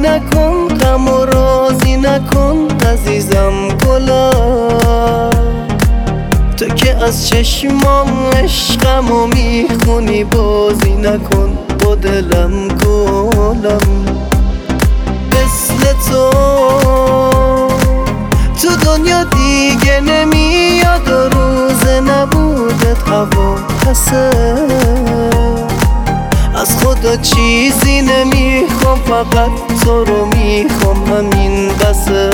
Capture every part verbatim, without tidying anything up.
نکن، غم و رازی نکن عزیزم گلا. تو که از چشمام عشقمو میخونی بازی نکن با دلم گلم. مثل تو تو دنیا دیگه نمیاد و روز نبودت هوا پسه. از خدا چیزی نمیخوام، فقط تو رو میخوام، همین بسه.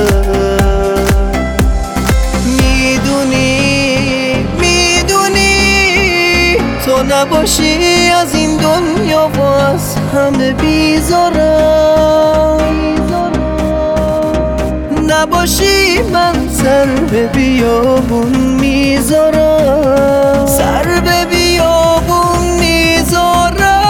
میدونی میدونی تو نباشی از این دنیا و از همه بیزارم. نباشی من سر به بیابون میذارم، سر به بیابون میذارم.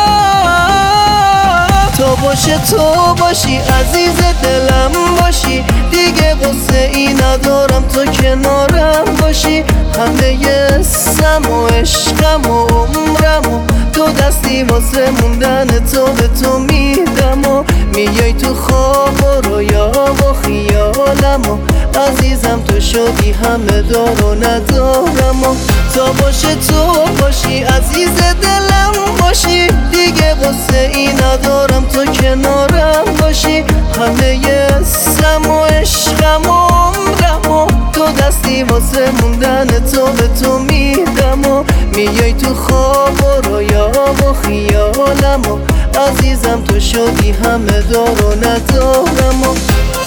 تو باشه تو باشی عزیز دلم باشی، دیگه غصه ای ندارم تو کنارم باشی. همه سم و عشقم و عمرم و تو دستی واسه موندن تو به تو میدم. و میای تو خواب و رویا و خیالم و عزیزم تو شدی همه دار و ندارم. و تا باشه تو باشی عزیز دلم باشی، دیگه غصه ای ندارم تو کنارم باشی. همه سم و عشقم و عمرم و تو دستی واسه موندن تو به تو میدم. و میای تو خواب و رویا و خیالم و عزیزم تو شدی همه دار و ندارم. و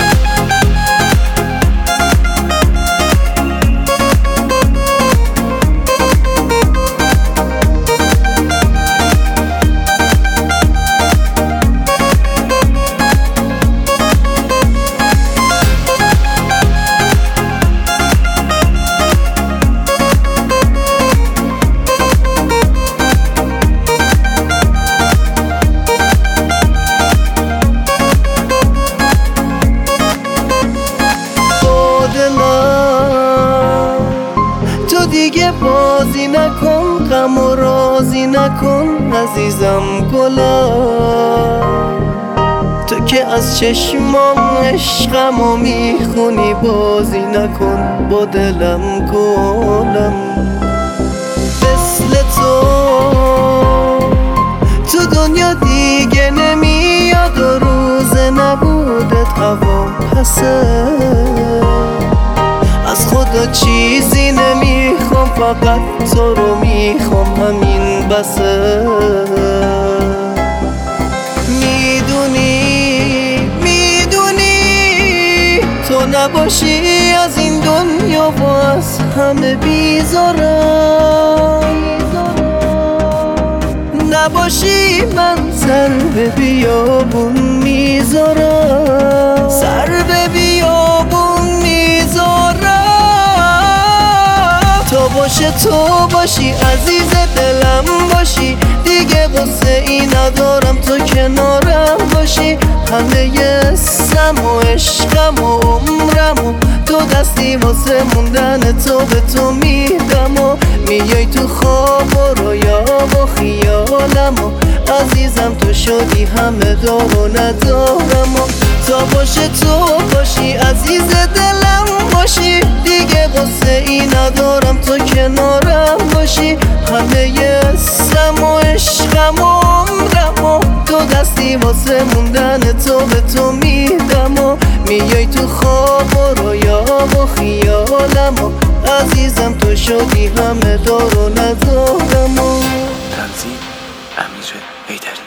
تو دیگه بازی نکن، غم و رازی نکن عزیزم گلا. تو که از چشمام عشقمو میخونی بازی نکن با دلم گلم. مثل تو تو دنیا دیگه نمیاد و روز نبودت هوا پسه. از خدا چیزی نمیخوام، فقط تو رو میخوام، همین بسه. میدونی میدونی تو نباشی از این دنیا و از همه بیزارم. نباشی من سر به بیابون میذارم، سر به بیابون میذارم. تو باشه تو باشی عزیز دلم باشی، دیگه غصه ای ندارم تو کنارم باشی. همه سم و عشقم و عمرم و تو دستی واسه موندن تو به تو میدم. و میای تو خواب و رویا و خیالم و عزیزم تو شدی همه دار و ندارم. و تا باشه تو باشی عزیز دلم باشی، دیگه غصه ای ندارم تو کنارم باشی. همه سم و عشقم و عمرم و تو دستی واسه موندن تو به تو میدم. و میای تو خواب و رویا و خیالم و عزیزم تو شدی همه دار و ندارم. و تنظیم امیر حیدری.